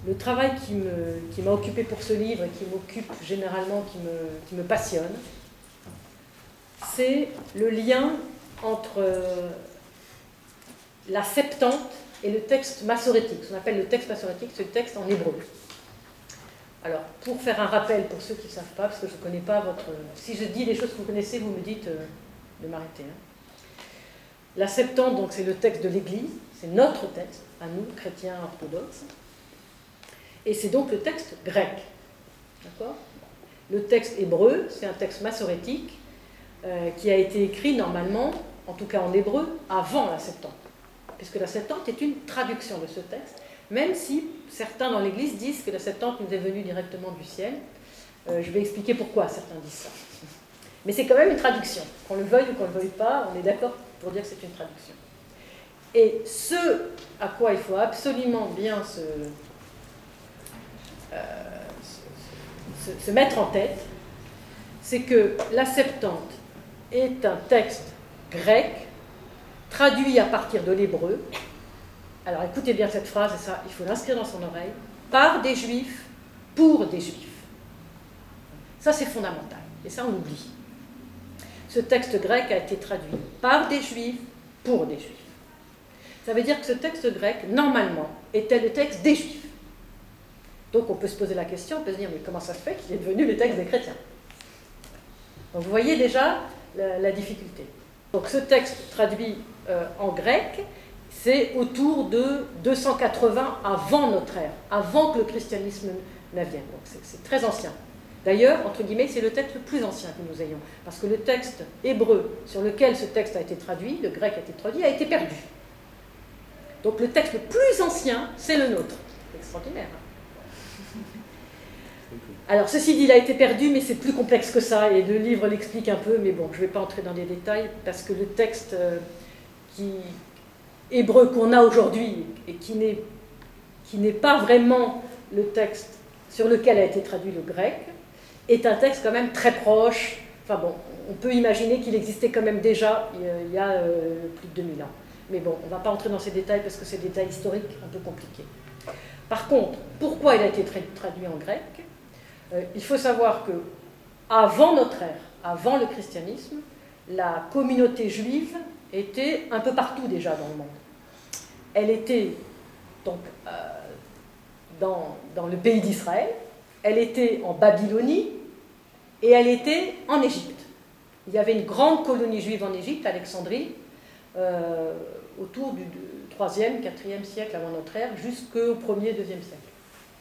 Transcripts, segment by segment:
le travail qui m'a occupé pour ce livre et qui m'occupe généralement, qui me passionne, c'est le lien entre la Septante et le texte massorétique. Ce qu'on appelle le texte massorétique, c'est le texte en hébreu. Alors, pour faire un rappel pour ceux qui ne savent pas, parce que je ne connais pas votre... Si je dis des choses que vous connaissez, vous me dites de m'arrêter. La Septante, donc, c'est le texte de l'Église, c'est notre texte, à nous, chrétiens orthodoxes, et c'est donc le texte grec. D'accord ? Le texte hébreu, c'est un texte massorétique qui a été écrit normalement, en tout cas en hébreu, avant la Septante. Puisque la Septante est une traduction de ce texte, même si certains dans l'Église disent que la Septante nous est venue directement du ciel. Je vais expliquer pourquoi certains disent ça. Mais c'est quand même une traduction. Qu'on le veuille ou qu'on ne le veuille pas, on est d'accord pour dire que c'est une traduction. Et ce à quoi il faut absolument bien se mettre en tête, c'est que la Septante est un texte grec traduit à partir de l'hébreu. Alors écoutez bien cette phrase, et ça, il faut l'inscrire dans son oreille, par des juifs, pour des juifs. Ça, c'est fondamental, et ça, on l'oublie. Ce texte grec a été traduit par des juifs, pour des juifs. Ça veut dire que ce texte grec, normalement, était le texte des juifs. Donc on peut se poser la question, on peut se dire, mais comment ça se fait qu'il est devenu le texte des chrétiens ? Donc vous voyez déjà la difficulté. Donc ce texte traduit en grec, c'est autour de 280 avant notre ère, avant que le christianisme n'advienne. Donc c'est très ancien. D'ailleurs, entre guillemets, c'est le texte le plus ancien que nous ayons, parce que le texte hébreu sur lequel ce texte a été traduit, le grec a été traduit, a été perdu. Donc le texte le plus ancien, c'est le nôtre. C'est extraordinaire. Alors, ceci dit, il a été perdu, mais c'est plus complexe que ça, et le livre l'explique un peu, mais bon, je ne vais pas entrer dans les détails, parce que le texte hébreu qu'on a aujourd'hui, et qui n'est pas vraiment le texte sur lequel a été traduit le grec, est un texte quand même très proche. Enfin bon, on peut imaginer qu'il existait quand même déjà il y a plus de 2000 ans. Mais bon, on ne va pas entrer dans ces détails, parce que c'est des détails historiques un peu compliqués. Par contre, pourquoi il a été traduit en grec ? Il faut savoir que avant notre ère, avant le christianisme, la communauté juive était un peu partout déjà dans le monde. Elle était donc dans le pays d'Israël, elle était en Babylonie et elle était en Égypte. Il y avait une grande colonie juive en Égypte, Alexandrie, autour du 3e, 4e siècle avant notre ère, jusqu'au 1er, 2e siècle. D'accord ?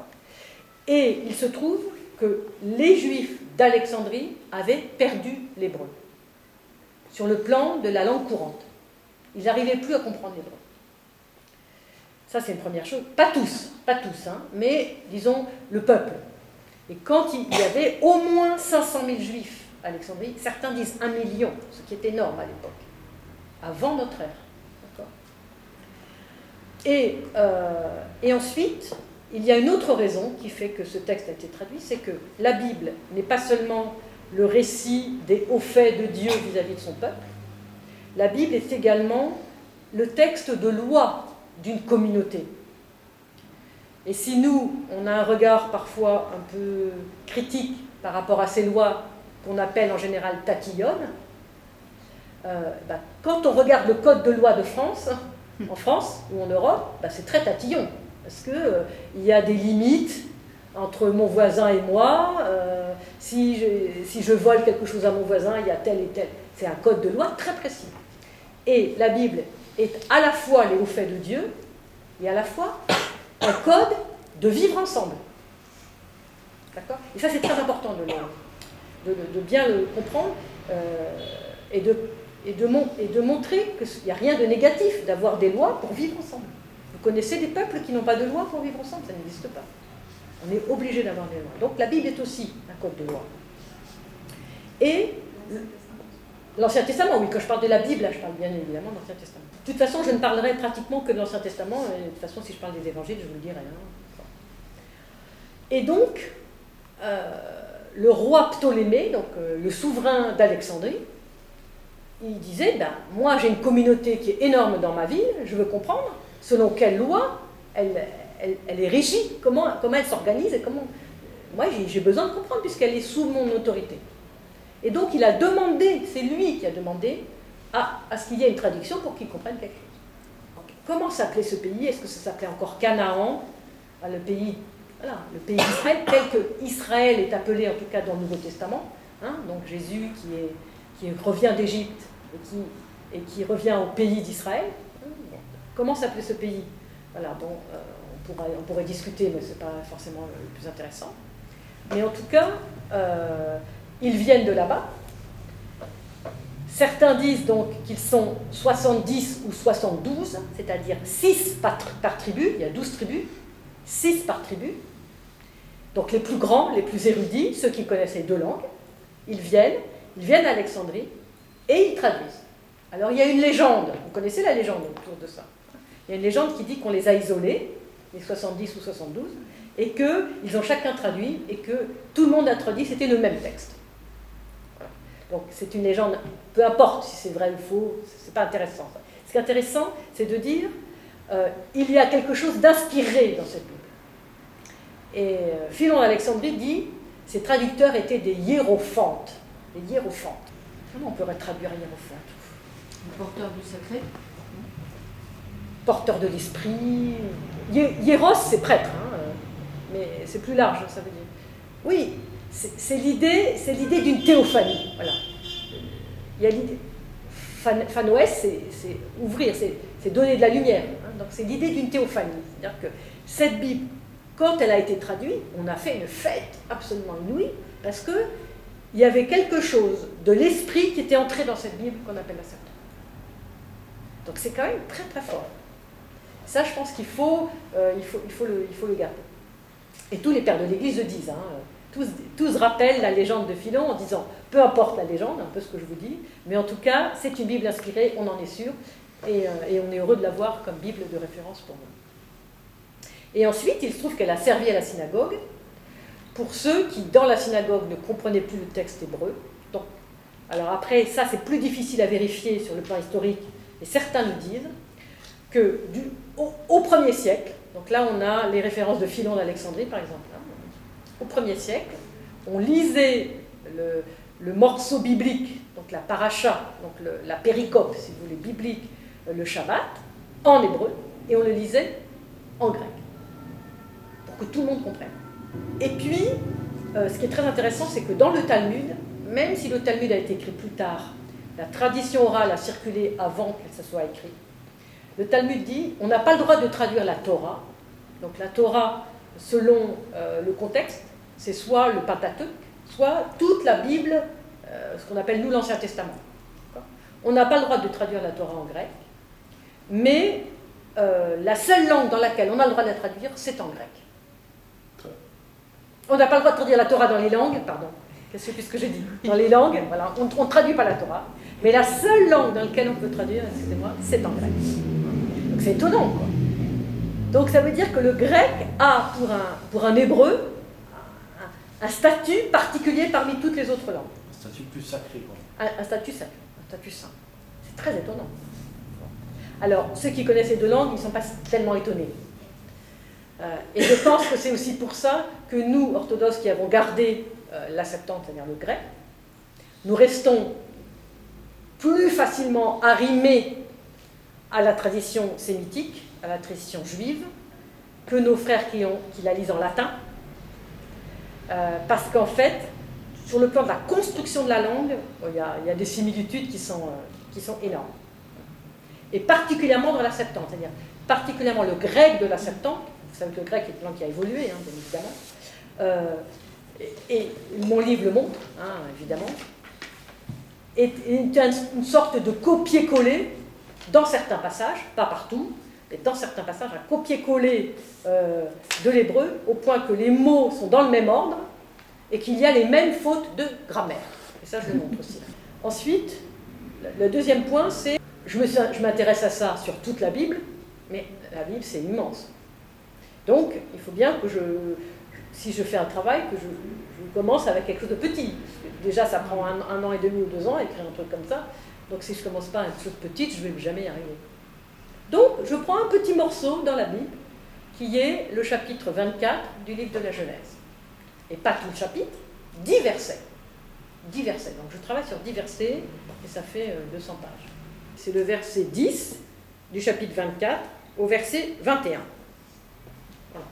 Et il se trouve que les Juifs d'Alexandrie avaient perdu l'hébreu sur le plan de la langue courante. Ils n'arrivaient plus à comprendre l'hébreu. Ça, c'est une première chose. Pas tous, hein, mais disons le peuple. Et quand il y avait au moins 500 000 Juifs à Alexandrie, certains disent 1 million, ce qui est énorme à l'époque, avant notre ère. D'accord ? Et ensuite, il y a une autre raison qui fait que ce texte a été traduit, c'est que la Bible n'est pas seulement le récit des hauts faits de Dieu vis-à-vis de son peuple, la Bible est également le texte de loi d'une communauté. Et si nous, on a un regard parfois un peu critique par rapport à ces lois qu'on appelle en général tatillonnes, quand on regarde le code de loi de France, en France ou en Europe, c'est très tatillon. Parce qu'il y a des limites entre mon voisin et moi. Si je vole quelque chose à mon voisin, il y a tel et tel. C'est un code de loi très précis. Et la Bible est à la fois les hauts faits de Dieu et à la fois un code de vivre ensemble. D'accord ? Et ça, c'est très important de bien le comprendre et de montrer qu'il n'y a rien de négatif d'avoir des lois pour vivre ensemble. Vous connaissez des peuples qui n'ont pas de loi pour vivre ensemble, ça n'existe pas. On est obligé d'avoir des lois. Donc la Bible est aussi un code de loi. Et l'Ancien Testament, oui, quand je parle de la Bible, là, je parle bien évidemment de l'Ancien Testament. De toute façon, je ne parlerai pratiquement que de l'Ancien Testament, et de toute façon, si je parle des évangiles, je vous le dirai. Hein. Et donc, le roi Ptolémée, donc le souverain d'Alexandrie, il disait, moi j'ai une communauté qui est énorme dans ma ville, je veux comprendre selon quelle loi elle elle est régie, comment elle s'organise et comment... Moi, j'ai besoin de comprendre puisqu'elle est sous mon autorité. Et donc, il a demandé, c'est lui qui a demandé à ce qu'il y ait une traduction pour qu'il comprenne quelque chose. Donc, comment s'appelait ce pays? Est-ce que ça s'appelait encore Canaan, le pays d'Israël, tel que Israël est appelé en tout cas dans le Nouveau Testament, hein, donc Jésus qui revient d'Égypte et qui revient au pays d'Israël. Comment s'appelait ce pays? Voilà, bon, on pourrait discuter, mais ce n'est pas forcément le plus intéressant. Mais en tout cas, ils viennent de là-bas. Certains disent donc qu'ils sont 70 ou 72, c'est-à-dire 6 par tribu, il y a 12 tribus, 6 par tribu. Donc les plus grands, les plus érudits, ceux qui connaissent les deux langues, ils viennent à Alexandrie et ils traduisent. Alors il y a une légende, vous connaissez la légende autour de ça. Il y a une légende qui dit qu'on les a isolés, les 70 ou 72, et qu'ils ont chacun traduit, et que tout le monde a traduit, c'était le même texte. Voilà. Donc c'est une légende, peu importe si c'est vrai ou faux, c'est pas intéressant. Ça. Ce qui est intéressant, c'est de dire, il y a quelque chose d'inspiré dans cette Bible. Et Philon d'Alexandrie dit, ces traducteurs étaient des hiérophantes. Des hiérophantes. Comment on pourrait traduire hiérophante? Porteur du sacré. Porteur de l'esprit. Hiéros, c'est prêtre, hein, mais c'est plus large, ça veut dire. Oui, c'est l'idée d'une théophanie. Voilà. Il y a l'idée. Phanoès, c'est ouvrir, c'est donner de la lumière. Hein, donc c'est l'idée d'une théophanie. C'est-à-dire que cette Bible, quand elle a été traduite, on a fait une fête absolument inouïe, parce qu'il y avait quelque chose de l'esprit qui était entré dans cette Bible qu'on appelle la Septante. Donc c'est quand même très très fort. Ça, je pense qu'il faut le garder. Et tous les pères de l'Église le disent. Hein, tous rappellent la légende de Philon en disant, peu importe la légende, un peu ce que je vous dis, mais en tout cas, c'est une Bible inspirée, on en est sûr, et on est heureux de l'avoir comme Bible de référence pour nous. Et ensuite, il se trouve qu'elle a servi à la synagogue pour ceux qui, dans la synagogue, ne comprenaient plus le texte hébreu. Donc, alors après, ça, c'est plus difficile à vérifier sur le plan historique, et certains nous disent que au 1er siècle, donc là on a les références de Philon d'Alexandrie par exemple, hein, au 1er siècle, on lisait le morceau biblique, donc la paracha, donc la péricope, si vous voulez, biblique, le Shabbat, en hébreu, et on le lisait en grec, pour que tout le monde comprenne. Et puis, ce qui est très intéressant, c'est que dans le Talmud, même si le Talmud a été écrit plus tard, la tradition orale a circulé avant que ça soit écrit. Le Talmud dit, on n'a pas le droit de traduire la Torah. Donc la Torah, selon le contexte, c'est soit le Pentateuque, soit toute la Bible, ce qu'on appelle nous l'Ancien Testament. On n'a pas le droit de traduire la Torah en grec, mais la seule langue dans laquelle on a le droit de la traduire, c'est en grec. On n'a pas le droit de traduire la Torah dans les langues, pardon, qu'est-ce que j'ai dit? Dans les langues, voilà, on ne traduit pas la Torah, mais la seule langue dans laquelle on peut traduire, excusez-moi, c'est en grec. Donc c'est étonnant, quoi. Donc ça veut dire que le grec a, pour un hébreu, un statut particulier parmi toutes les autres langues. Un statut plus sacré, quoi. Un statut sacré, un statut saint. C'est très étonnant. Alors, ceux qui connaissent les deux langues, ils ne sont pas tellement étonnés. Et je pense que c'est aussi pour ça que nous, orthodoxes, qui avons gardé la Septante, c'est-à-dire le grec, nous restons plus facilement arrimés à la tradition sémitique, à la tradition juive, que nos frères qui la lisent en latin, parce qu'en fait, sur le plan de la construction de la langue, il y a des similitudes qui sont énormes. Et particulièrement dans la Septante, c'est-à-dire particulièrement le grec de la Septante. Vous savez que le grec est une langue qui a évolué, hein, bien évidemment. Et mon livre le montre, hein, évidemment. Est une sorte de copier-coller dans certains passages, pas partout, mais dans certains passages, un copier-coller de l'hébreu, au point que les mots sont dans le même ordre et qu'il y a les mêmes fautes de grammaire. Et ça, je le montre aussi. Ensuite, le deuxième point, c'est je m'intéresse à ça sur toute la Bible, mais la Bible, c'est immense. Donc, il faut bien que si je fais un travail, que je commence avec quelque chose de petit. Déjà, ça prend un an et demi ou 2 ans à écrire un truc comme ça. Donc, si je ne commence pas avec une chose petite, je ne vais jamais y arriver. Donc, je prends un petit morceau dans la Bible qui est le chapitre 24 du livre de la Genèse. Et pas tout le chapitre, 10 versets. 10 versets. Donc je travaille sur 10 versets et ça fait 200 pages. C'est le verset 10 du chapitre 24 au verset 21. Voilà.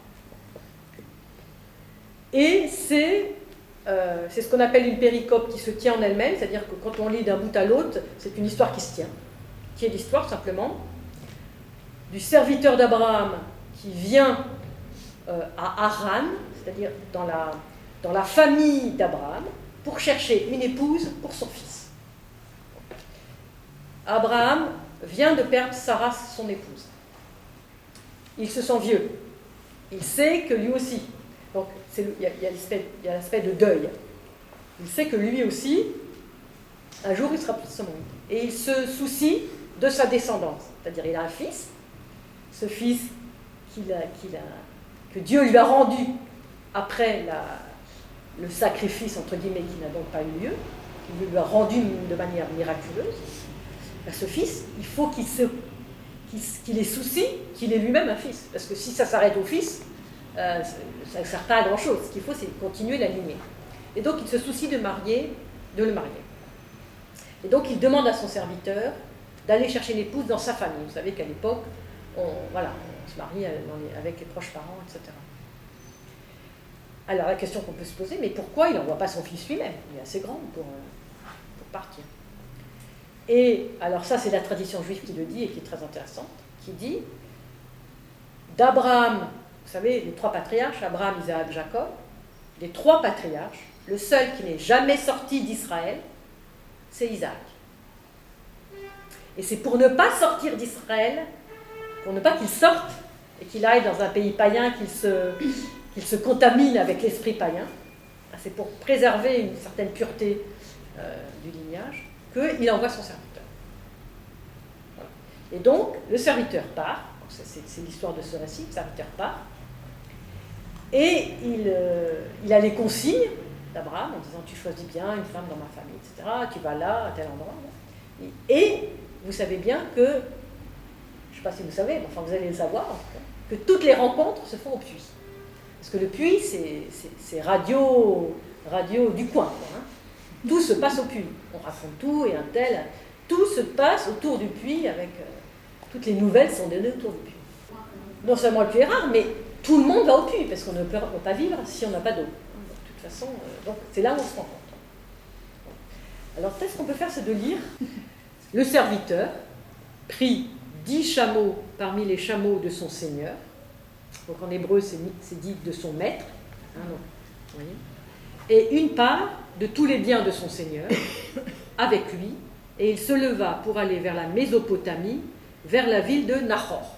Et c'est ce qu'on appelle une péricope qui se tient en elle-même, c'est-à-dire que quand on lit d'un bout à l'autre, c'est une histoire qui se tient, qui est l'histoire simplement du serviteur d'Abraham qui vient à Haran, c'est-à-dire dans la famille d'Abraham, pour chercher une épouse pour son fils. Abraham vient de perdre Sarah, son épouse. Il se sent vieux. Il sait que lui aussi, donc il y a l'aspect de deuil. Il sait que lui aussi, un jour, il sera plus de ce monde. Et il se soucie de sa descendance. C'est-à-dire, il a un fils. Ce fils que Dieu lui a rendu après le sacrifice, entre guillemets, qui n'a donc pas eu lieu, qu'il lui a rendu de manière miraculeuse. Ben, ce fils, il faut qu'il ait souci qu'il ait lui-même un fils. Parce que si ça s'arrête au fils, ça ne sert pas à grand-chose. Ce qu'il faut, c'est continuer la lignée. Et donc, il se soucie de le marier. Et donc, il demande à son serviteur d'aller chercher une épouse dans sa famille. Vous savez qu'à l'époque, on se marie avec les proches parents, etc. Alors, la question qu'on peut se poser, mais pourquoi il n'envoie pas son fils lui-même? Il est assez grand pour partir. Et alors ça, c'est la tradition juive qui le dit et qui est très intéressante, qui dit d'Abraham, vous savez, les 3 patriarches, Abraham, Isaac, Jacob, les 3 patriarches, le seul qui n'est jamais sorti d'Israël, c'est Isaac. Et c'est pour ne pas sortir d'Israël, pour ne pas qu'il sorte et qu'il aille dans un pays païen, qu'il se contamine avec l'esprit païen, c'est pour préserver une certaine pureté du lignage, qu'il envoie son serviteur. Voilà. Et donc, le serviteur part, c'est l'histoire de ce récit, le serviteur part, et il a les consignes d'Abraham en disant « tu choisis bien une femme dans ma famille, etc., tu vas là, à tel endroit. » Et vous savez bien que, je ne sais pas si vous savez, mais enfin vous allez le savoir, que toutes les rencontres se font au puits. Parce que le puits, c'est radio du coin, quoi, hein. Tout se passe au puits. On raconte tout et un tel. Tout se passe autour du puits avec... toutes les nouvelles sont données autour du puits. Non seulement le puits est rare, mais tout le monde va au puits, parce qu'on ne peut pas vivre si on n'a pas d'eau. De toute façon, donc c'est là où on se rencontre. Alors peut-être ce qu'on peut faire, c'est de lire. Le serviteur prit 10 chameaux parmi les chameaux de son seigneur. Donc en hébreu, c'est dit de son maître. Hein, donc, vous voyez, et une part de tous les biens de son seigneur avec lui, et il se leva pour aller vers la Mésopotamie, vers la ville de Nahor.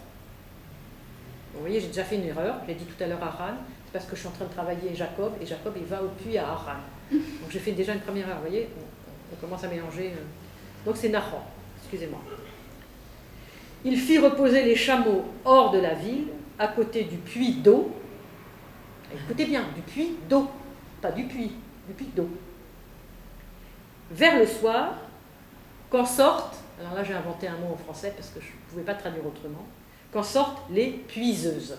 Vous voyez, j'ai déjà fait une erreur, je l'ai dit tout à l'heure à Haran, c'est parce que je suis en train de travailler Jacob, et Jacob il va au puits à Haran. Donc j'ai fait déjà une première erreur, vous voyez, on commence à mélanger. Donc c'est Nahor, excusez-moi. Il fit reposer les chameaux hors de la ville, à côté du puits d'eau. Écoutez bien, du puits d'eau, pas du puits d'eau. Vers le soir, quand sortent, alors là j'ai inventé un mot en français parce que je ne pouvais pas traduire autrement, quand sortent les puiseuses.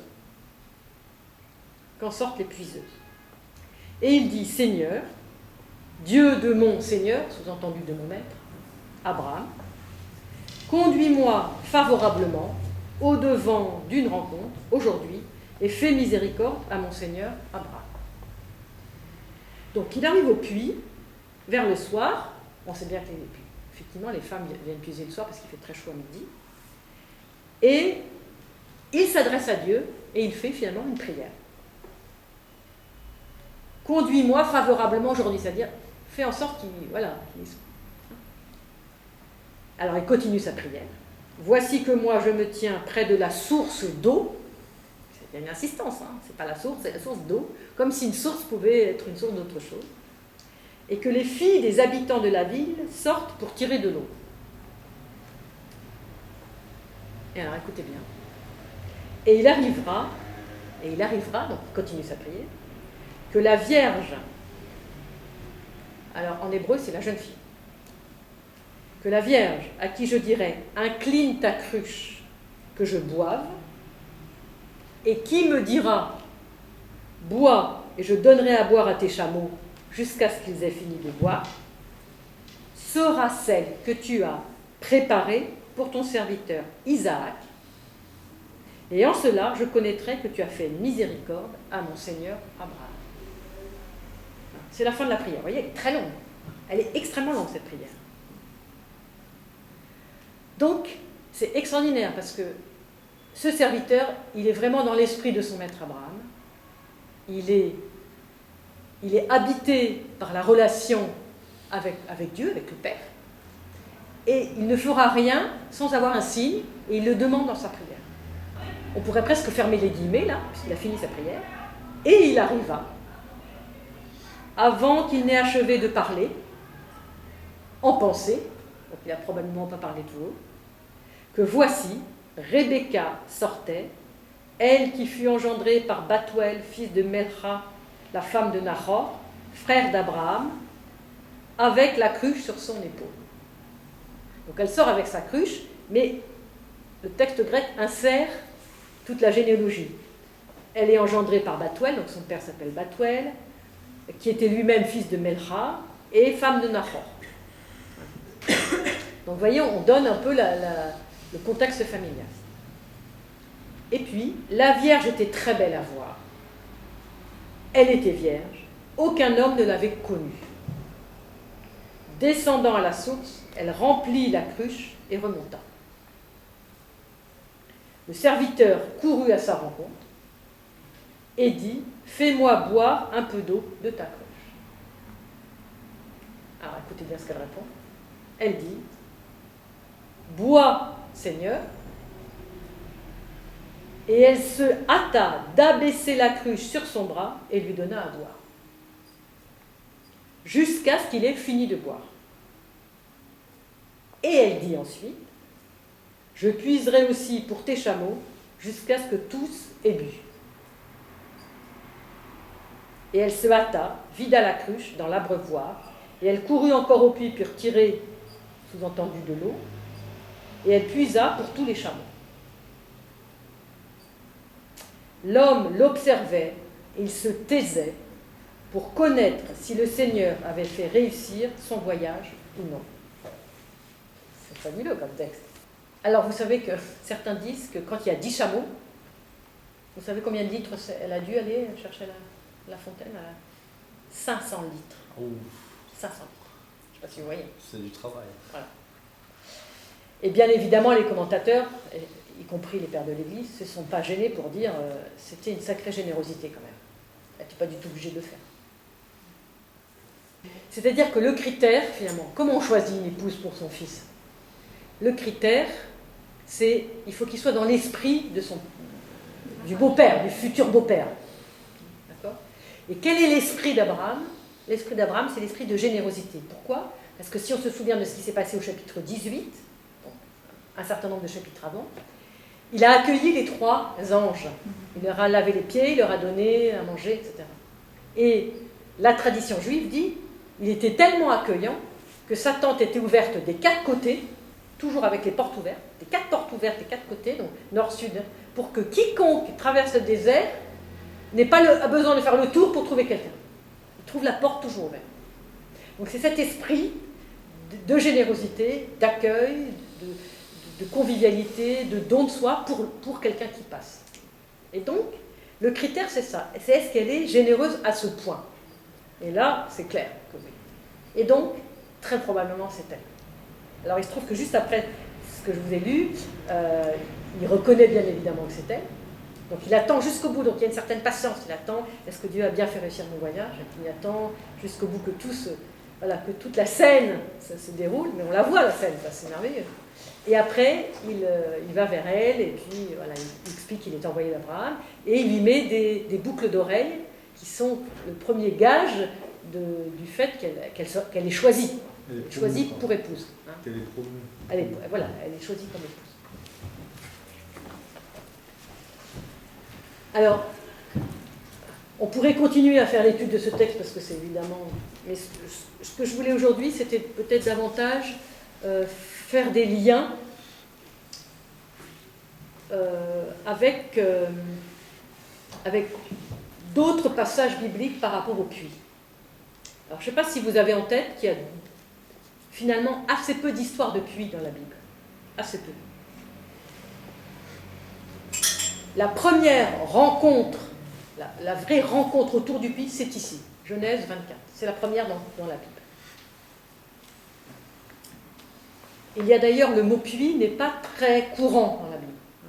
Quand sortent les puiseuses. Et il dit, Seigneur, Dieu de mon Seigneur, sous-entendu de mon maître, Abraham, conduis-moi favorablement au-devant d'une rencontre aujourd'hui et fais miséricorde à mon Seigneur Abraham. Donc il arrive au puits, vers le soir, on sait bien que effectivement les femmes viennent puiser le soir parce qu'il fait très chaud à midi, et il s'adresse à Dieu et il fait finalement une prière. Conduis-moi favorablement aujourd'hui, c'est-à-dire fais en sorte qu'il Alors il continue sa prière. Voici que moi je me tiens près de la source d'eau. Il y a une insistance, hein. C'est pas la source, c'est la source d'eau, comme si une source pouvait être une source d'autre chose. Et que les filles des habitants de la ville sortent pour tirer de l'eau. Et alors écoutez bien. Et il arrivera, donc il continue sa prière, que la Vierge, alors en hébreu c'est la jeune fille, que la Vierge, à qui je dirais, incline ta cruche, que je boive, Et qui me dira, bois, et je donnerai à boire à tes chameaux jusqu'à ce qu'ils aient fini de boire, sera celle que tu as préparée pour ton serviteur Isaac. Et en cela, je connaîtrai que tu as fait miséricorde à mon Seigneur Abraham. C'est la fin de la prière. Vous voyez, elle est très longue. Elle est extrêmement longue, cette prière. Donc, c'est extraordinaire parce que ce serviteur, il est vraiment dans l'esprit de son maître Abraham. Il est habité par la relation avec Dieu, avec le Père. Et il ne fera rien sans avoir un signe, et il le demande dans sa prière. On pourrait presque fermer les guillemets, là, puisqu'il a fini sa prière. Et il arriva, avant qu'il n'ait achevé de parler, en pensée, donc il n'a probablement pas parlé de vous, que voici, Rebecca sortait, elle qui fut engendrée par Bathuel, fils de Melcha, la femme de Nahor, frère d'Abraham, avec la cruche sur son épaule. Donc elle sort avec sa cruche, mais le texte grec insère toute la généalogie. Elle est engendrée par Bathuel, donc son père s'appelle Bathuel, qui était lui-même fils de Melcha, et femme de Nahor. Donc vous voyez, on donne un peu le contexte familial. Et puis, la Vierge était très belle à voir. Elle était vierge, aucun homme ne l'avait connue. Descendant à la source, elle remplit la cruche et remonta. Le serviteur courut à sa rencontre et dit « Fais-moi boire un peu d'eau de ta cruche. » Alors écoutez bien ce qu'elle répond. Elle dit « Bois, Seigneur. » Et elle se hâta d'abaisser la cruche sur son bras et lui donna à boire, jusqu'à ce qu'il ait fini de boire. Et elle dit ensuite, « Je puiserai aussi pour tes chameaux jusqu'à ce que tous aient bu. » Et elle se hâta, vida la cruche dans l'abreuvoir, et elle courut encore au puits pour tirer, sous-entendu, de l'eau, et elle puisa pour tous les chameaux. L'homme l'observait, et il se taisait pour connaître si le Seigneur avait fait réussir son voyage ou non. C'est fabuleux comme texte. Alors vous savez que certains disent que quand il y a 10 chameaux, vous savez combien de litres elle a dû aller chercher la fontaine? 500 litres. Oh. 500 litres. Je ne sais pas si vous voyez. C'est du travail. Voilà. Et bien évidemment, les commentateurs, y compris les pères de l'Église, ne se sont pas gênés pour dire c'était une sacrée générosité quand même. Elle n'était pas du tout obligée de le faire. C'est-à-dire que le critère, finalement, comment on choisit une épouse pour son fils? Le critère, c'est il faut qu'il soit dans l'esprit du beau-père, du futur beau-père. D'accord? Et quel est l'esprit d'Abraham? L'esprit d'Abraham, c'est l'esprit de générosité. Pourquoi? Parce que si on se souvient de ce qui s'est passé au chapitre 18, un certain nombre de chapitres avant, il a accueilli les 3 anges. Il leur a lavé les pieds, il leur a donné à manger, etc. Et la tradition juive dit, il était tellement accueillant que sa tente était ouverte des 4 côtés, toujours avec les portes ouvertes, des 4 portes ouvertes des 4 côtés, donc nord-sud, pour que quiconque traverse le désert n'ait pas besoin de faire le tour pour trouver quelqu'un. Il trouve la porte toujours ouverte. Donc c'est cet esprit de générosité, d'accueil, de convivialité, de don de soi pour quelqu'un qui passe. Et donc, le critère, c'est ça. C'est est-ce qu'elle est généreuse à ce point? Et là, c'est clair que oui. Et donc, très probablement, c'est elle. Alors, il se trouve que juste après ce que je vous ai lu, il reconnaît bien évidemment que c'est elle. Donc, il attend jusqu'au bout. Donc, il y a une certaine patience. Il attend, est-ce que Dieu a bien fait réussir mon voyage? Et puis, il attend jusqu'au bout que que toute la scène ça se déroule. Mais on la voit, la scène, c'est merveilleux. Et après, il va vers elle, et puis voilà, il explique qu'il est envoyé d'Abraham, et il lui met des boucles d'oreilles qui sont le premier gage du fait qu'elle est choisie. Choisie pour épouse. Hein. Elle est promue. Elle est choisie comme épouse. Alors, on pourrait continuer à faire l'étude de ce texte, parce que c'est évidemment... Mais ce que je voulais aujourd'hui, c'était peut-être davantage... faire des liens avec avec d'autres passages bibliques par rapport au puits. Alors, je ne sais pas si vous avez en tête qu'il y a finalement assez peu d'histoires de puits dans la Bible. Assez peu. La première rencontre, la vraie rencontre autour du puits, c'est ici, Genèse 24. C'est la première dans la Bible. Il y a d'ailleurs, le mot puits n'est pas très courant dans la Bible.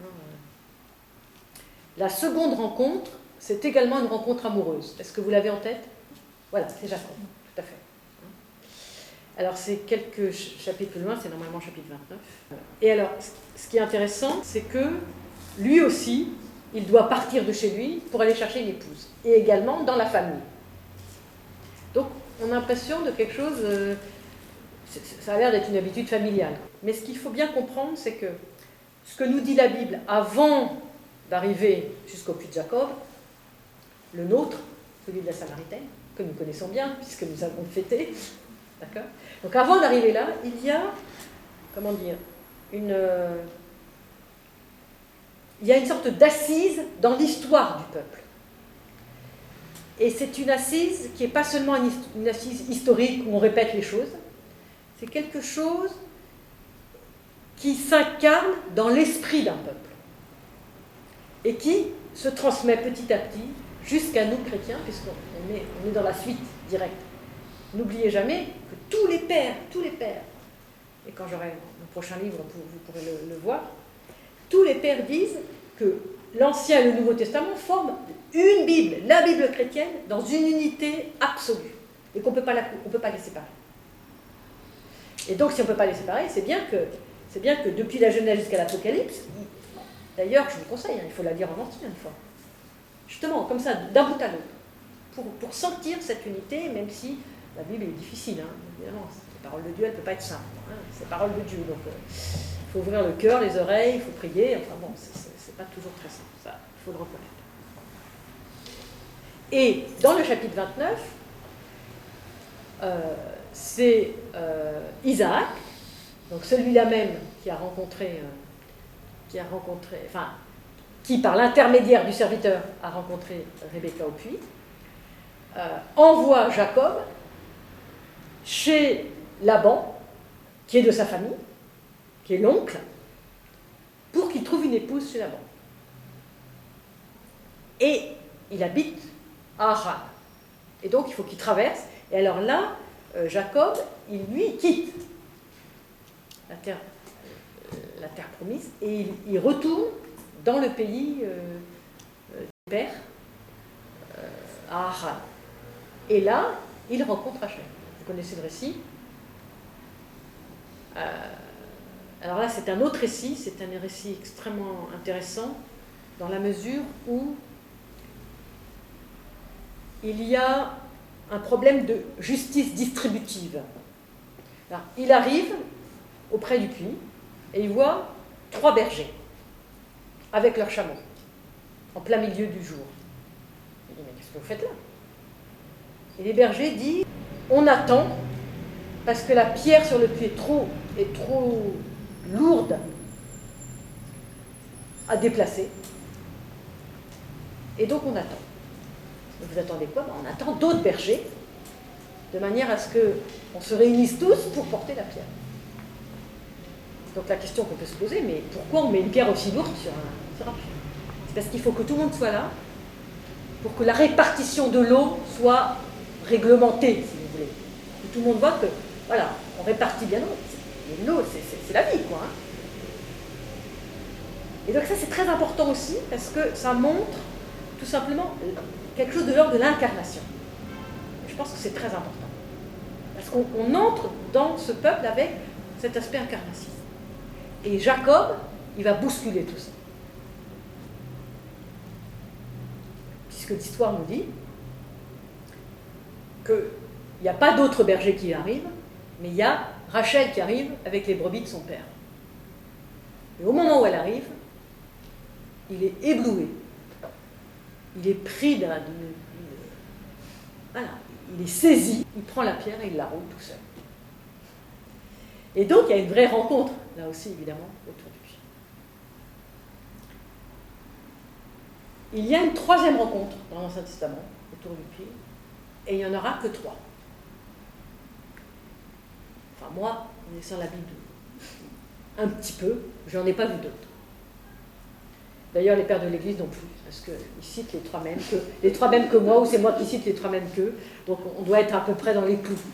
La seconde rencontre, c'est également une rencontre amoureuse. Est-ce que vous l'avez en tête? Voilà, c'est Jacob, tout à fait. Alors, c'est quelques chapitres plus loin, c'est normalement chapitre 29. Et alors, ce qui est intéressant, c'est que lui aussi, il doit partir de chez lui pour aller chercher une épouse. Et également dans la famille. Donc, on a l'impression de quelque chose... ça a l'air d'être une habitude familiale. Mais ce qu'il faut bien comprendre, c'est que ce que nous dit la Bible avant d'arriver jusqu'au puits de Jacob, le nôtre, celui de la Samaritaine, que nous connaissons bien, puisque nous avons fêté, d'accord ? Donc avant d'arriver là, il y a, comment dire, il y a une sorte d'assise dans l'histoire du peuple. Et c'est une assise qui n'est pas seulement une assise historique où on répète les choses, c'est quelque chose qui s'incarne dans l'esprit d'un peuple et qui se transmet petit à petit jusqu'à nous chrétiens, puisqu'on est dans la suite directe. N'oubliez jamais que tous les pères, et quand j'aurai mon prochain livre, vous pourrez le voir, tous les pères disent que l'Ancien et le Nouveau Testament forment une Bible, la Bible chrétienne, dans une unité absolue, et qu'on ne peut pas les séparer. Et donc, si on ne peut pas les séparer, c'est bien que depuis la Genèse jusqu'à l'Apocalypse, d'ailleurs, je vous conseille, il faut la lire en entier une fois, justement, comme ça, d'un bout à l'autre, pour sentir cette unité, même si la Bible est difficile, évidemment, la parole de Dieu, elle ne peut pas être simple, c'est la parole de Dieu, donc il faut ouvrir le cœur, les oreilles, il faut prier, enfin bon, c'est pas toujours très simple, ça, il faut le reconnaître. Et dans le chapitre 29, c'est Isaac, donc celui-là même qui par l'intermédiaire du serviteur a rencontré Rebecca au puits, envoie Jacob chez Laban, qui est de sa famille, qui est l'oncle, pour qu'il trouve une épouse chez Laban. Et il habite à Haran. Et donc il faut qu'il traverse. Et alors là, Jacob, lui, quitte la terre promise et il retourne dans le pays du père, à Haran. Et là, il rencontre Rachel. Vous connaissez le récit. Alors là, c'est un autre récit, c'est un récit extrêmement intéressant, dans la mesure où il y a un problème de justice distributive. Alors, il arrive auprès du puits et il voit 3 bergers avec leurs chameaux en plein milieu du jour. Il dit, mais qu'est-ce que vous faites là? Et les bergers disent, on attend parce que la pierre sur le puits est trop lourde à déplacer. Et donc on attend. Vous attendez quoi? On attend d'autres bergers, de manière à ce qu'on se réunisse tous pour porter la pierre. Donc la question qu'on peut se poser, mais pourquoi on met une pierre aussi lourde sur un puits? C'est parce qu'il faut que tout le monde soit là, pour que la répartition de l'eau soit réglementée, si vous voulez. Que tout le monde voit que, voilà, on répartit bien l'eau. L'eau, c'est la vie, quoi. Et donc ça, c'est très important aussi, parce que ça montre, tout simplement, quelque chose de l'ordre de l'incarnation. Je pense que c'est très important. Parce qu'on entre dans ce peuple avec cet aspect incarnation. Et Jacob, il va bousculer tout ça. Puisque l'histoire nous dit qu'il n'y a pas d'autres bergers qui arrivent, mais il y a Rachel qui arrive avec les brebis de son père. Et au moment où elle arrive, il est ébloui. Il est pris voilà, il est saisi, il prend la pierre et il la roule tout seul. Et donc, il y a une vraie rencontre, là aussi, évidemment, autour du puits. Il y a une troisième rencontre dans l'Ancien Testament, autour du puits, et il n'y en aura que 3. Enfin, moi, en laissant la Bible un petit peu, je n'en ai pas vu d'autres. D'ailleurs, les pères de l'Église non plus, parce qu'ils citent les trois mêmes que moi, ou c'est moi qui cite les 3 mêmes qu'eux. Donc on doit être à peu près dans les clous.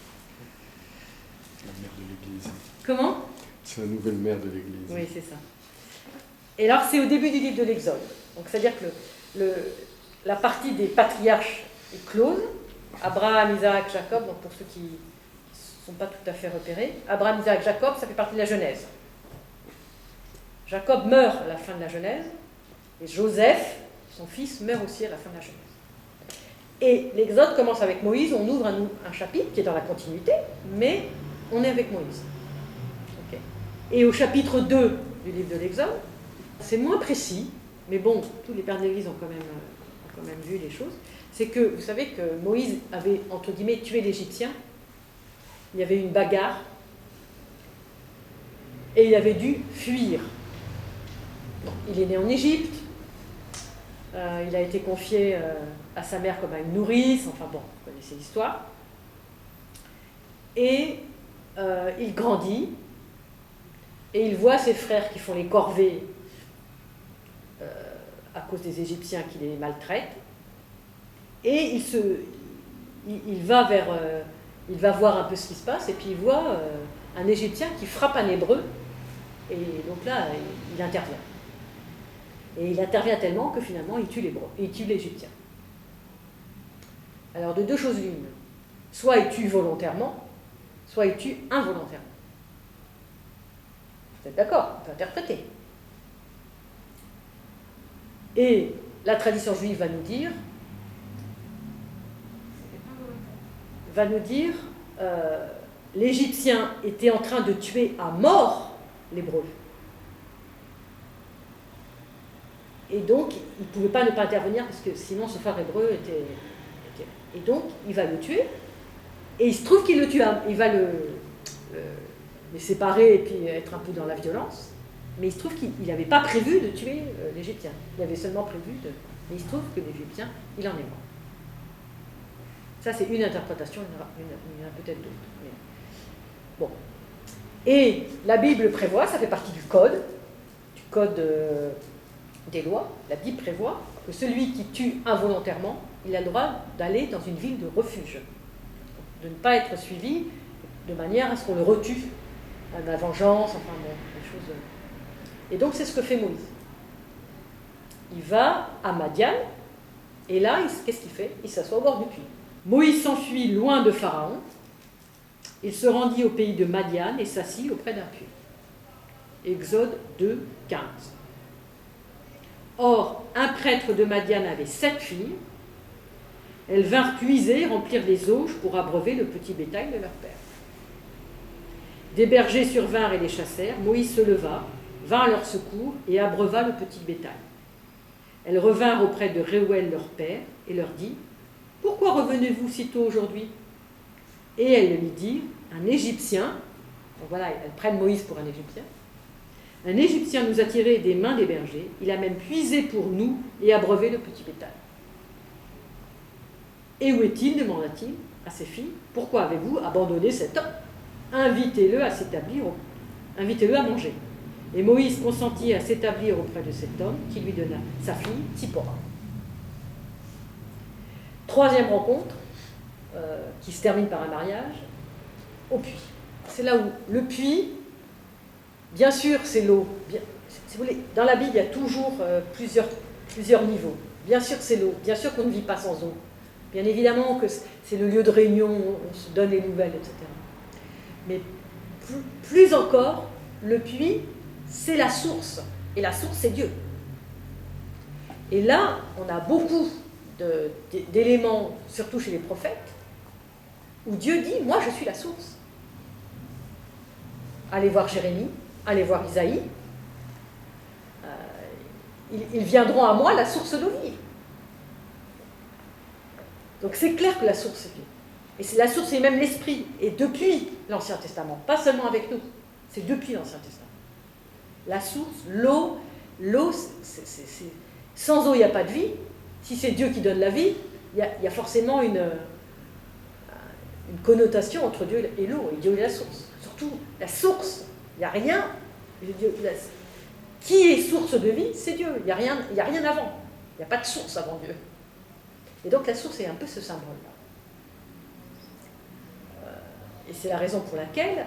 La mère de l'Église. Comment ? C'est la nouvelle mère de l'Église. Oui, c'est ça. Et alors, c'est au début du livre de l'Exode. Donc, c'est-à-dire que la partie des patriarches est close. Abraham, Isaac, Jacob, donc pour ceux qui ne sont pas tout à fait repérés, Abraham, Isaac, Jacob, ça fait partie de la Genèse. Jacob meurt à la fin de la Genèse, et Joseph, son fils, meurt aussi à la fin de la Genèse. Et l'Exode commence avec Moïse, on ouvre un chapitre qui est dans la continuité, mais on est avec Moïse. Okay. Et au chapitre 2 du livre de l'Exode, c'est moins précis, mais bon, tous les pères de l'Église ont quand même vu les choses. C'est que, vous savez que Moïse avait, entre guillemets, tué l'Égyptien. Il y avait eu une bagarre, et il avait dû fuir. Bon, il est né en Égypte, il a été confié à sa mère comme à une nourrice, enfin bon, vous connaissez l'histoire. Et il grandit, et il voit ses frères qui font les corvées à cause des Égyptiens qui les maltraitent, et il va voir un peu ce qui se passe, et puis il voit un Égyptien qui frappe un Hébreu, et donc là, il intervient. Et il intervient tellement que finalement, il tue l'Égyptien. Alors, de 2 choses l'une. Soit il tue volontairement, soit il tue involontairement. Vous êtes d'accord? On peut interpréter. Et la tradition juive va nous dire, l'Égyptien était en train de tuer à mort l'Hébreu. Et donc, il ne pouvait pas ne pas intervenir parce que sinon ce frère hébreu était... Et donc, il va le tuer. Et il se trouve qu'il le tue. Il va les séparer et puis être un peu dans la violence. Mais il se trouve qu'il n'avait pas prévu de tuer l'Égyptien. Il avait seulement prévu de... Mais il se trouve que l'Égyptien, il en est mort. Ça, c'est une interprétation. Il y en a peut-être d'autres. Mais... Bon. Et la Bible prévoit, ça fait partie du code des lois. La Bible prévoit que celui qui tue involontairement, il a le droit d'aller dans une ville de refuge, de ne pas être suivi de manière à ce qu'on le retue, à la vengeance, enfin bon, des choses. Et donc c'est ce que fait Moïse. Il va à Madian, et là, qu'est-ce qu'il fait? Il s'assoit au bord du puits. Moïse s'enfuit loin de Pharaon, il se rendit au pays de Madian et s'assit auprès d'un puits. Exode 2, 15. Or, un prêtre de Madian avait 7 filles. Elles vinrent puiser, remplir les auges pour abreuver le petit bétail de leur père. Des bergers survinrent et les chassèrent. Moïse se leva, vint à leur secours et abreuva le petit bétail. Elles revinrent auprès de Réuel leur père et leur dit : « Pourquoi revenez-vous si tôt aujourd'hui » Et elles lui dirent : « Un Égyptien, donc voilà, elles prennent Moïse pour un Égyptien, un Égyptien nous a tirés des mains des bergers, il a même puisé pour nous et abreuvé le petit bétail. Et où est-il ? Demanda-t-il à ses filles. Pourquoi avez-vous abandonné cet homme ? Invitez-le à s'établir, invitez-le à manger. Et Moïse consentit à s'établir auprès de cet homme qui lui donna sa fille, Tsipora. Troisième rencontre, qui se termine par un mariage, au puits. C'est là où le puits, bien sûr, c'est l'eau. Si vous voulez, dans la Bible, il y a toujours plusieurs niveaux. Bien sûr, c'est l'eau. Bien sûr qu'on ne vit pas sans eau. Bien évidemment que c'est le lieu de réunion, on se donne les nouvelles, etc. Mais plus encore, le puits, c'est la source. Et la source, c'est Dieu. Et là, on a beaucoup d'éléments, surtout chez les prophètes, où Dieu dit : moi, je suis la source. Allez voir Jérémie, allez voir Isaïe. Ils viendront à moi, la source d'eau vive. Donc c'est clair que la source c'est Dieu. Et c'est la source, c'est même l'Esprit. Et depuis l'Ancien Testament, pas seulement avec nous, c'est depuis l'Ancien Testament. La source, l'eau, Sans eau, il n'y a pas de vie. Si c'est Dieu qui donne la vie, il y a forcément une connotation entre Dieu et l'eau, et Dieu est la source. Surtout la source, il n'y a rien. Qui est source de vie, c'est Dieu. Il n'y a rien avant. Il n'y a pas de source avant Dieu. Et donc la source est un peu ce symbole-là. Et c'est la raison pour laquelle,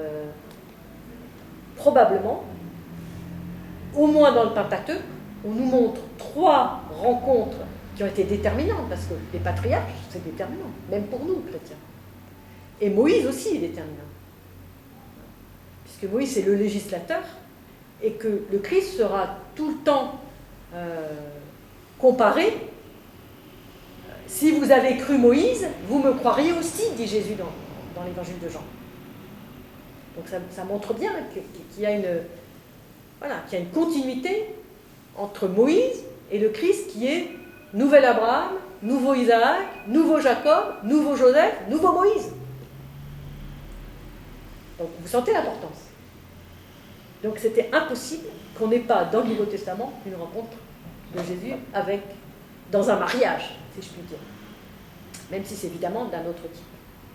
probablement, au moins dans le Pentateuque, on nous montre 3 rencontres qui ont été déterminantes, parce que les patriarches, c'est déterminant, même pour nous, chrétiens. Et Moïse aussi est déterminant. Puisque Moïse, c'est le législateur, et que le Christ sera tout le temps comparé. Si vous avez cru Moïse, vous me croiriez aussi, dit Jésus dans l'évangile de Jean. Donc ça montre bien qu'il y a une continuité entre Moïse et le Christ qui est nouvel Abraham, nouveau Isaac, nouveau Jacob, nouveau Joseph, nouveau Moïse. Donc vous sentez l'importance. Donc c'était impossible qu'on n'ait pas dans le Nouveau Testament une rencontre de Jésus dans un mariage, si je puis dire. Même si c'est évidemment d'un autre type.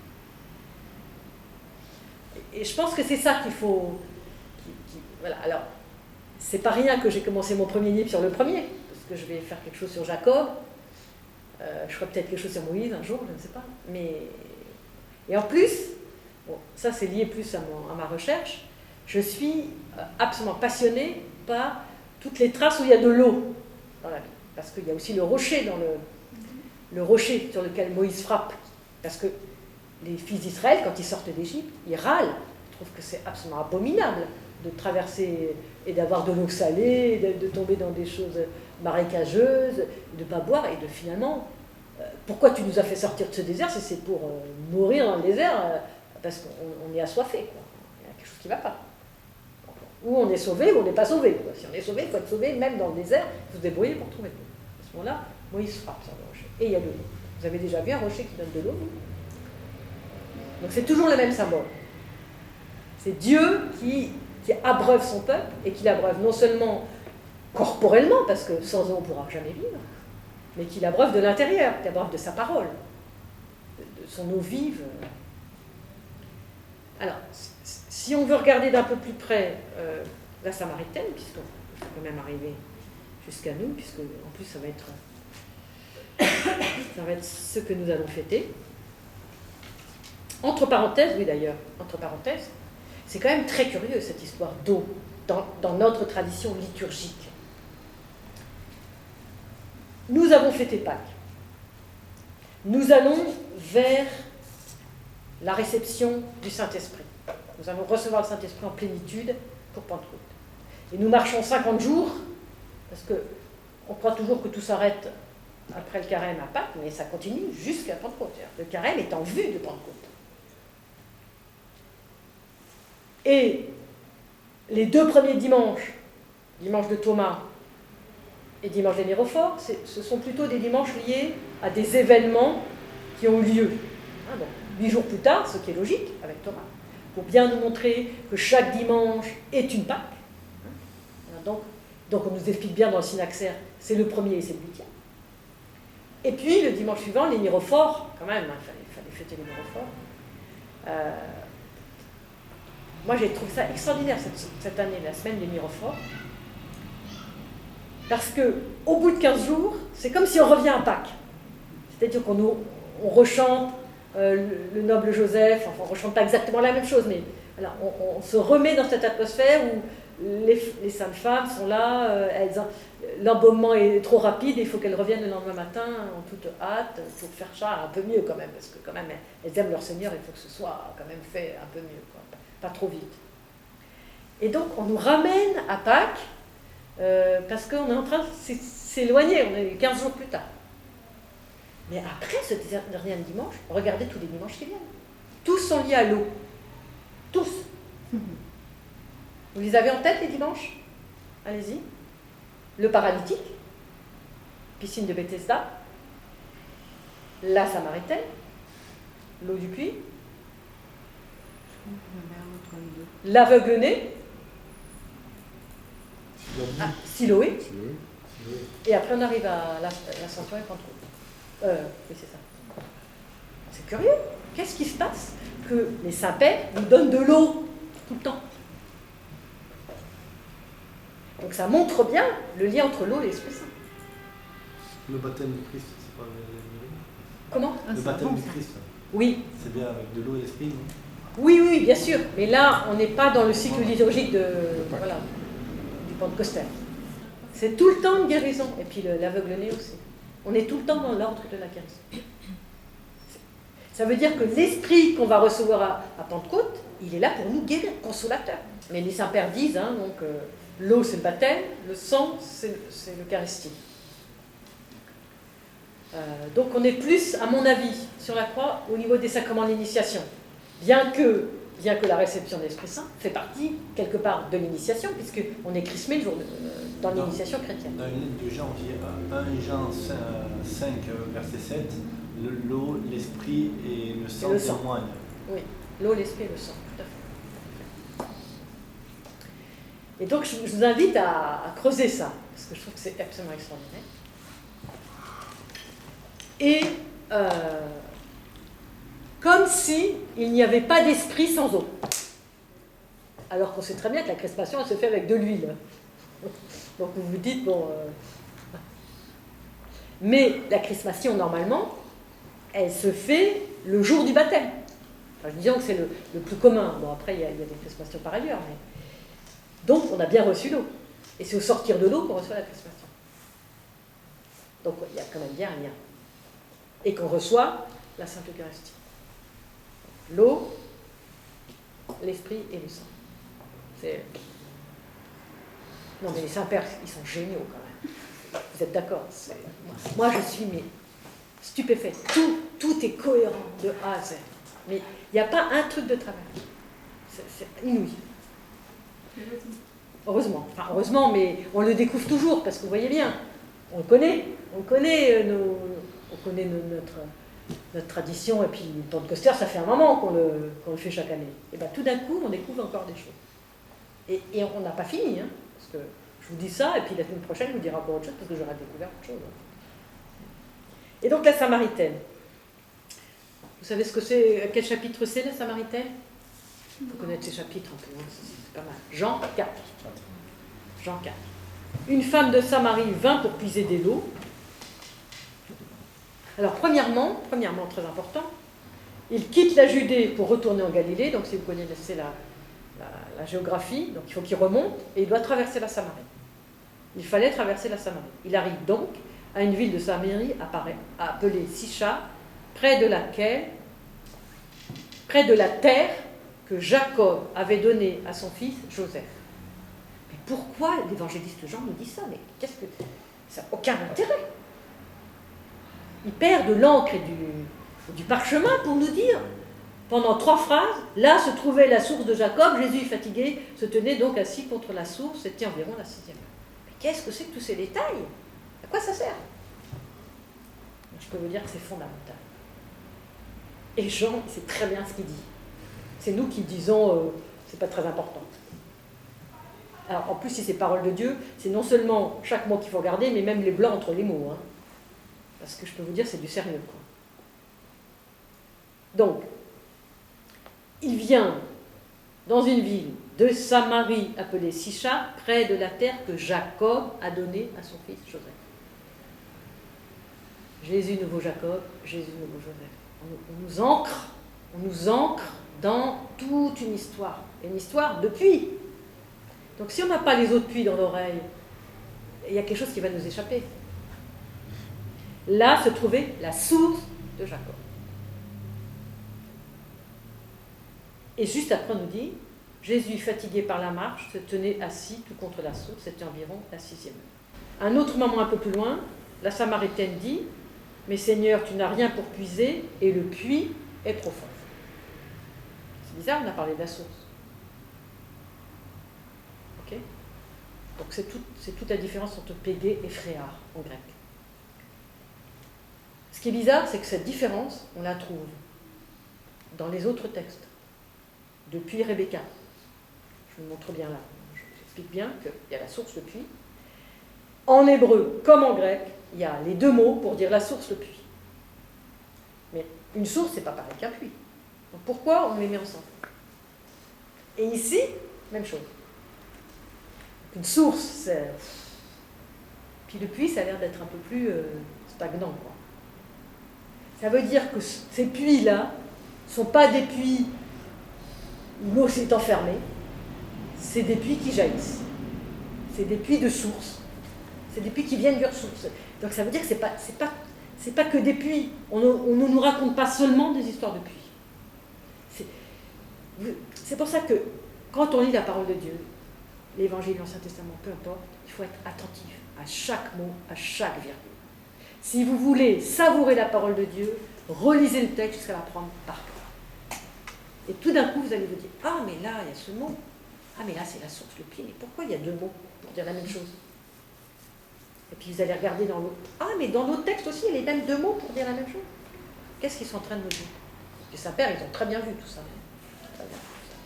Et je pense que c'est ça qu'il faut... voilà, alors, c'est pas rien que j'ai commencé mon premier livre sur le premier, parce que je vais faire quelque chose sur Jacob, je ferai peut-être quelque chose sur Moïse un jour, je ne sais pas. Et en plus, bon, ça c'est lié plus à ma recherche, je suis absolument passionnée par toutes les traces où il y a de l'eau dans la Bible. Parce qu'il y a aussi le rocher le rocher sur lequel Moïse frappe. Parce que les fils d'Israël, quand ils sortent d'Égypte, ils râlent. Ils trouvent que c'est absolument abominable de traverser et d'avoir de l'eau salée, de tomber dans des choses marécageuses, de ne pas boire, et de finalement, pourquoi tu nous as fait sortir de ce désert? C'est pour mourir dans le désert, parce qu'on est assoiffé, quoi. Il y a quelque chose qui ne va pas. Ou on est sauvé, ou on n'est pas sauvé, quoi. Si on est sauvé, il faut être sauvé, même dans le désert, il faut se débrouiller pour trouver de l'eau. À ce moment-là, Moïse frappe sur le rocher, et il y a de l'eau. Vous avez déjà vu un rocher qui donne de l'eau, vous? Donc c'est toujours le même symbole. C'est Dieu qui abreuve son peuple, et qui l'abreuve non seulement corporellement, parce que sans eau on ne pourra jamais vivre, mais qui l'abreuve de l'intérieur, qui l'abreuve de sa parole, de son eau vive. Alors, si on veut regarder d'un peu plus près la Samaritaine, puisqu'on peut quand même arriver jusqu'à nous, puisque en plus ça va être ce que nous allons fêter. Entre parenthèses, oui d'ailleurs, entre parenthèses, c'est quand même très curieux cette histoire d'eau dans notre tradition liturgique. Nous avons fêté Pâques. Nous allons vers la réception du Saint-Esprit. Nous allons recevoir le Saint-Esprit en plénitude pour Pentecôte. Et nous marchons 50 jours, parce qu'on croit toujours que tout s'arrête après le carême à Pâques, mais ça continue jusqu'à Pentecôte. Le carême est en vue de Pentecôte. Et les 2 premiers dimanches, dimanche de Thomas et dimanche des Mirophores, ce sont plutôt des dimanches liés à des événements qui ont eu lieu. Donc, 8 jours plus tard, ce qui est logique avec Thomas, pour bien nous montrer que chaque dimanche est une Pâque. Donc on nous explique bien dans le synaxaire, c'est le premier et c'est le 8e. Et puis le dimanche suivant, les Mirophores, quand même, il fallait fêter les Mirophores. Moi j'ai trouvé ça extraordinaire cette année, la semaine des Mirophores, parce qu'au bout de 15 jours, c'est comme si on revient à Pâques. C'est-à-dire qu'on rechante le noble Joseph, enfin on ne rechante pas exactement la même chose, mais voilà, on se remet dans cette atmosphère où les saintes femmes sont là, l'embaumement est trop rapide, et il faut qu'elles reviennent le lendemain matin en toute hâte pour faire ça un peu mieux quand même, parce que quand même elles aiment leur Seigneur, il faut que ce soit quand même fait un peu mieux, quoi, pas trop vite. Et donc on nous ramène à Pâques, parce qu'on est en train de s'éloigner, on est 15 jours plus tard. Mais après ce dernier dimanche, regardez tous les dimanches qui viennent. Tous sont liés à l'eau. Tous. Vous les avez en tête les dimanches? Allez-y. Le paralytique, piscine de Bethesda, la Samaritaine, l'eau du puits, l'aveugle-né, Siloé, Et après, on arrive à l'Ascension et Pentecôte. Oui, c'est ça. C'est curieux. Qu'est-ce qui se passe que les saints-pères nous donnent de l'eau tout le temps? Donc ça montre bien le lien entre l'eau et l'Esprit Saint. Le baptême du Christ, c'est pas le... Comment? Le baptême du Christ, Oui. c'est bien avec de l'eau et l'esprit, non? Oui, oui, bien sûr. Mais là, on n'est pas dans le cycle liturgique du Pentecostal. C'est tout le temps une guérison. Et puis l'aveugle-né aussi. On est tout le temps dans l'ordre de la guérison. Ça veut dire que l'esprit qu'on va recevoir à Pentecôte, il est là pour nous guérir, consolateur. Mais les saints-pères disent, l'eau c'est le baptême, le sang c'est l'Eucharistie. Donc on est plus, à mon avis, sur la croix au niveau des sacrements de l'initiation. Bien que la réception de l'Esprit Saint fait partie, quelque part, de l'initiation, puisqu'on est chrismé le jour dans l'initiation chrétienne. Dans une lettre de Jean, on dit 1 Jean 5, verset 7, l'eau, l'esprit et le sang témoignent. Oui, l'eau, l'esprit et le sang, tout à fait. Et donc je vous invite à creuser ça, parce que je trouve que c'est absolument extraordinaire. Et comme si il n'y avait pas d'esprit sans eau. Alors qu'on sait très bien que la crispation, elle se fait avec de l'huile. Donc vous vous dites, mais la crispation, normalement, elle se fait le jour du baptême. Enfin, disons que c'est le plus commun. Bon, après, il y a des crispations par ailleurs. Mais... Donc, on a bien reçu l'eau. Et c'est au sortir de l'eau qu'on reçoit la crispation. Donc, il y a quand même bien un lien. Et qu'on reçoit la Sainte Eucharistie. L'eau, l'esprit et le sang. Non, mais les saints-pères, ils sont géniaux quand même. Vous êtes d'accord? Moi, je suis stupéfaite. Tout est cohérent de A à Z. Mais il n'y a pas un truc de travers. C'est inouï. Heureusement. Enfin, heureusement, mais on le découvre toujours, parce que vous voyez bien, on connaît notre tradition, et puis le Pentecostal, ça fait un moment qu'on le fait chaque année. Et bien tout d'un coup, on découvre encore des choses. Et on n'a pas fini, parce que je vous dis ça, et puis la semaine prochaine, je vous dirai encore autre chose, parce que j'aurai découvert autre chose. Et donc la Samaritaine. Vous savez ce que c'est, quel chapitre c'est la Samaritaine? Il faut connaître ces chapitres un peu, c'est pas mal. Jean 4. Jean 4. Une femme de Samarie vint pour puiser de l'eau. Alors premièrement, très important, il quitte la Judée pour retourner en Galilée, donc si vous connaissez la géographie, donc il faut qu'il remonte, et il doit traverser la Samarie. Il fallait traverser la Samarie. Il arrive donc à une ville de Samarie appelée Sicha, près de la terre que Jacob avait donnée à son fils Joseph. Mais pourquoi l'évangéliste Jean nous dit ça? Mais qu'est-ce que... Ça n'a aucun intérêt. Il perd de l'encre et du parchemin pour nous dire, pendant 3 phrases, là se trouvait la source de Jacob, Jésus, fatigué, se tenait donc assis contre la source, c'était environ la 6e heure. Mais qu'est-ce que c'est que tous ces détails? À quoi ça sert? Je peux vous dire que c'est fondamental. Et Jean, c'est très bien ce qu'il dit. C'est nous qui disons, c'est pas très important. Alors, en plus, si c'est parole de Dieu, c'est non seulement chaque mot qu'il faut regarder, mais même les blancs entre les mots. Parce que je peux vous dire, c'est du sérieux, quoi. Donc, il vient dans une ville de Samarie appelée Sicha, près de la terre que Jacob a donnée à son fils Joseph. Jésus, nouveau Jacob, Jésus, nouveau Joseph. On nous ancre dans toute une histoire de puits. Donc si on n'a pas les eaux de puits dans l'oreille, il y a quelque chose qui va nous échapper. Là se trouvait la source de Jacob. Et juste après, on nous dit, Jésus, fatigué par la marche, se tenait assis tout contre la source, c'était environ la 6e heure. Un autre moment un peu plus loin, la Samaritaine dit, mais Seigneur, tu n'as rien pour puiser, et le puits est profond. C'est bizarre, on a parlé de la source. Ok? Donc c'est toute la différence entre pégé et fréar en grec. Ce qui est bizarre, c'est que cette différence, on la trouve dans les autres textes. Depuis Rebecca. Je vous montre bien là. Je vous explique bien qu'il y a la source, le puits. En hébreu comme en grec, il y a les deux mots pour dire la source, le puits. Mais une source, c'est pas pareil qu'un puits. Donc pourquoi on les met ensemble? Et ici, même chose. Une source, c'est... Puis le puits, ça a l'air d'être un peu plus stagnant, quoi. Ça veut dire que ces puits-là ne sont pas des puits où l'eau s'est enfermée, c'est des puits qui jaillissent. C'est des puits de source. C'est des puits qui viennent d'une source. Donc ça veut dire que c'est pas que des puits. On ne nous raconte pas seulement des histoires de puits. C'est pour ça que quand on lit la parole de Dieu, l'Évangile, l'Ancien Testament, peu importe, il faut être attentif à chaque mot, à chaque virgule. Si vous voulez savourer la parole de Dieu, relisez le texte jusqu'à la prendre par cœur. Et tout d'un coup, vous allez vous dire, ah mais là, il y a ce mot. Ah mais là, c'est la source, le puits. Mais pourquoi il y a deux mots pour dire la même chose? Et puis vous allez regarder dans l'autre. Ah mais dans l'autre texte aussi, il y a les mêmes deux mots pour dire la même chose. Qu'est-ce qu'ils sont en train de nous dire? Les Saint-Pères, ils ont très bien vu tout ça. Très bien.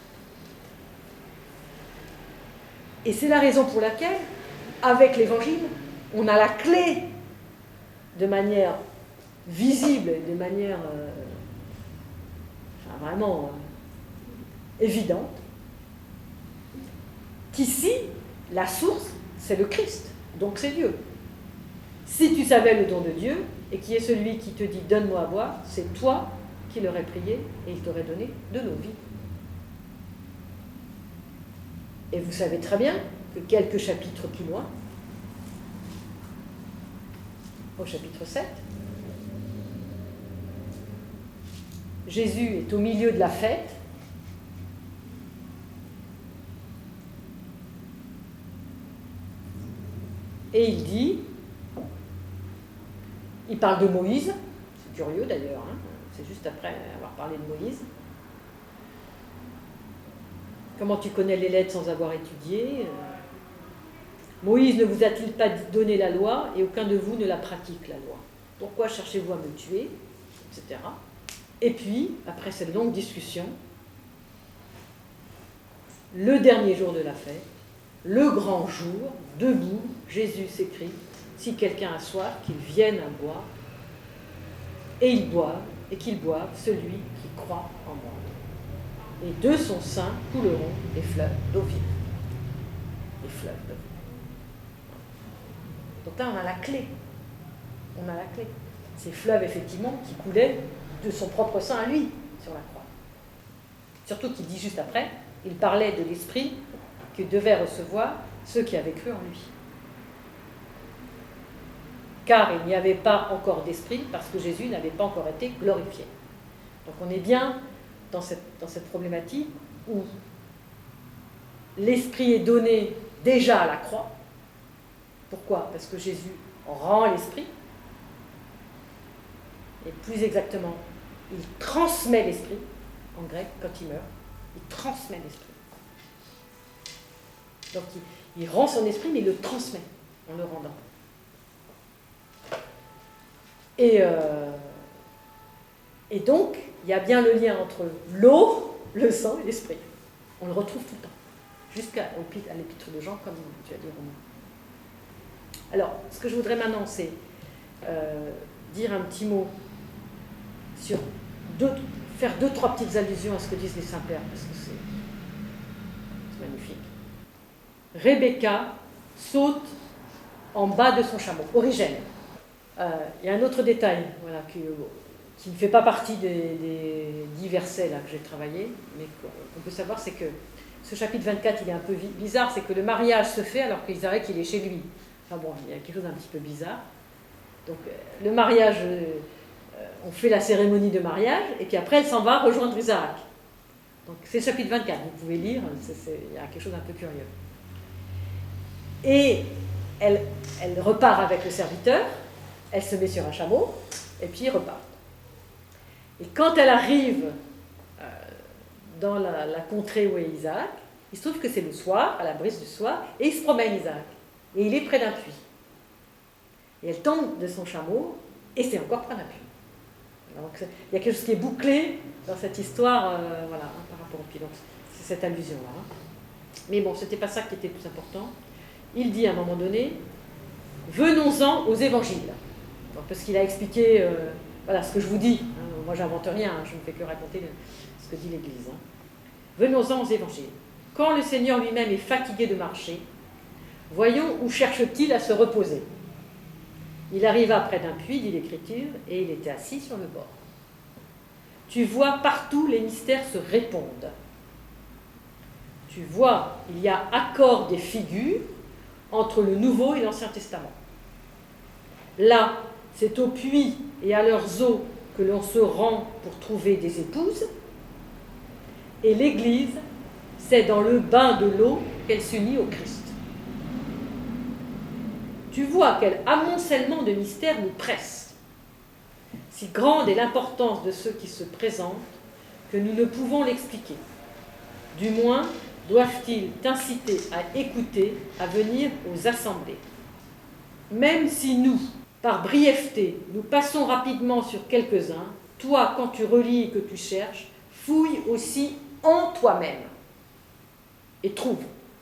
Et c'est la raison pour laquelle, avec l'Évangile, on a la clé de manière visible, de manière vraiment évidente, qu'ici, la source, c'est le Christ, donc c'est Dieu. Si tu savais le don de Dieu, et qui est celui qui te dit « donne-moi à boire », c'est toi qui l'aurais prié, et il t'aurait donné de l'eau vive. Et vous savez très bien que quelques chapitres plus loin, au chapitre 7, Jésus est au milieu de la fête. Et il dit, il parle de Moïse, c'est curieux d'ailleurs, hein, c'est juste après avoir parlé de Moïse. Comment tu connais les lettres sans avoir étudié? Moïse ne vous a-t-il pas donné la loi et aucun de vous ne la pratique, la loi? Pourquoi cherchez-vous à me tuer? Etc. Et puis, après cette longue discussion, le dernier jour de la fête, le grand jour, debout, Jésus s'écrie, si quelqu'un a soif, qu'il vienne à boire, et il boive, et qu'il boive celui qui croit en moi. Et de son sein couleront des fleuves d'eau vive. Des fleuves d'eau vive. Donc là, on a la clé. On a la clé. Ces fleuves, effectivement, qui coulaient de son propre sein à lui, sur la croix. Surtout qu'il dit juste après, il parlait de l'esprit que devaient recevoir ceux qui avaient cru en lui. Car il n'y avait pas encore d'esprit, parce que Jésus n'avait pas encore été glorifié. Donc on est bien dans cette problématique où l'esprit est donné déjà à la croix. Pourquoi? Parce que Jésus rend l'esprit. Et plus exactement, il transmet l'esprit, en grec, quand il meurt. Il transmet l'esprit. Donc il rend son esprit, mais il le transmet en le rendant. Et donc, il y a bien le lien entre l'eau, le sang et l'esprit. On le retrouve tout le temps, jusqu'à l'épître de Jean, comme tu as dit, Romain. Alors, ce que je voudrais maintenant, c'est dire un petit mot sur faire deux, trois petites allusions à ce que disent les Saints-Pères, parce que c'est magnifique. Rebecca saute en bas de son chameau, Origène. Il y a un autre détail, voilà, qui ne fait pas partie des 10 versets là, que j'ai travaillé, mais qu'on peut savoir, c'est que ce chapitre 24, il est un peu bizarre, c'est que le mariage se fait alors qu'Isaac, il est chez lui. Enfin bon, il y a quelque chose d'un petit peu bizarre. Donc le mariage, on fait la cérémonie de mariage, et puis après elle s'en va rejoindre Isaac. Donc c'est le chapitre 24, vous pouvez lire, il y a quelque chose d'un peu curieux. Et elle repart avec le serviteur, elle se met sur un chameau, et puis ils repartent. Et quand elle arrive dans la contrée où est Isaac, il se trouve que c'est le soir, à la brise du soir, et il se promène Isaac. Et il est près d'un puits. Et elle tombe de son chameau, et c'est encore près d'un puits. Donc il y a quelque chose qui est bouclé dans cette histoire, voilà, hein, par rapport au puits. Donc c'est cette allusion-là. Hein. Mais bon, c'était pas ça qui était le plus important. Il dit à un moment donné, venons-en aux évangiles. Parce qu'il a expliqué, voilà ce que je vous dis. Moi, j'invente rien, je ne fais que raconter ce que dit l'Église. Venons-en aux évangiles. Quand le Seigneur lui-même est fatigué de marcher, voyons où cherche-t-il à se reposer. Il arriva près d'un puits, dit l'Écriture, et il était assis sur le bord. Tu vois partout les mystères se répondent. Tu vois, il y a accord des figures entre le Nouveau et l'Ancien Testament. Là, c'est au puits et à leurs eaux que l'on se rend pour trouver des épouses. Et l'Église, c'est dans le bain de l'eau qu'elle s'unit au Christ. Tu vois quel amoncellement de mystères nous presse. Si grande est l'importance de ceux qui se présentent que nous ne pouvons l'expliquer. Du moins, doivent-ils t'inciter à écouter, à venir aux assemblées. Même si nous, par brièveté, nous passons rapidement sur quelques-uns, toi, quand tu relis et que tu cherches, fouille aussi en toi-même et trouve.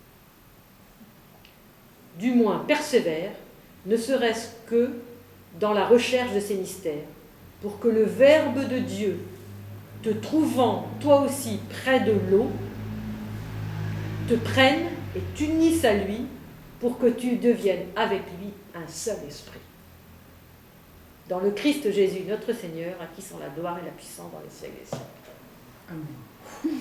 Du moins, persévère, ne serait-ce que dans la recherche de ces mystères, pour que le Verbe de Dieu, te trouvant toi aussi près de l'eau, te prenne et t'unisse à lui, pour que tu deviennes avec lui un seul esprit. Dans le Christ Jésus, notre Seigneur, à qui sont la gloire et la puissance dans les siècles des siècles. Amen.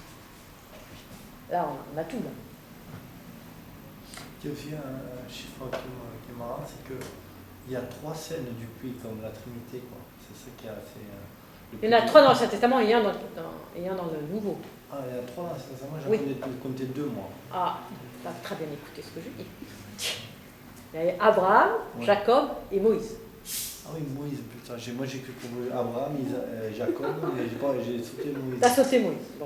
Là, on a tout, là. Il y a aussi un chiffre qui est marrant, c'est qu'il y a 3 scènes du puits comme la Trinité, quoi. C'est ça qui est assez... Il y en a 3 dans l'Ancien Testament et un dans le Nouveau. Ah, il y en a 3 dans l'Ancien Testament, Oui. j'en comptais 2, moi. Ah, tu as très bien écouté ce que je dis. Il y a Abraham, ouais. Jacob et Moïse. Ah oui, Moïse, putain, moi j'ai cru pour Abraham, Jacob, mais j'ai sauté Moïse. T'as sauté Moïse, bon.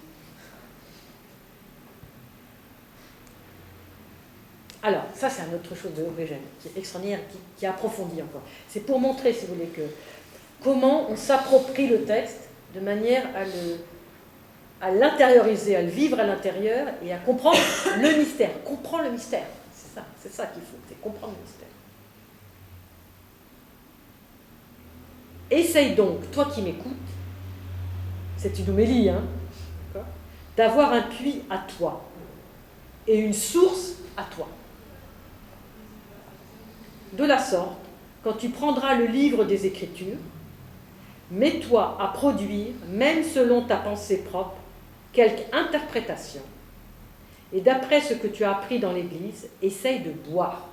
Alors, ça c'est une autre chose de Origène, qui est extraordinaire, qui approfondit encore. C'est pour montrer, si vous voulez, comment on s'approprie le texte de manière à l'intérioriser, à le vivre à l'intérieur et à comprendre le mystère. Comprends le mystère, c'est ça qu'il faut, c'est comprendre le mystère. Essaye donc, toi qui m'écoutes, c'est une homélie, hein, d'avoir un puits à toi et une source à toi. De la sorte, quand tu prendras le livre des Écritures, mets-toi à produire, même selon ta pensée propre, quelque interprétation. Et d'après ce que tu as appris dans l'Église, essaye de boire.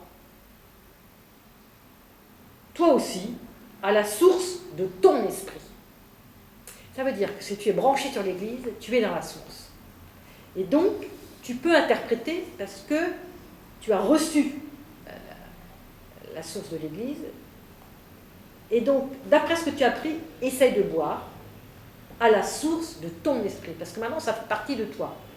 Toi aussi, à la source de ton esprit. Ça veut dire que si tu es branché sur l'Église, tu es dans la source. Et donc, tu peux interpréter parce que tu as reçu la source de l'Église. Et donc, d'après ce que tu as appris, essaye de boire à la source de ton esprit. Parce que maintenant, ça fait partie de toi.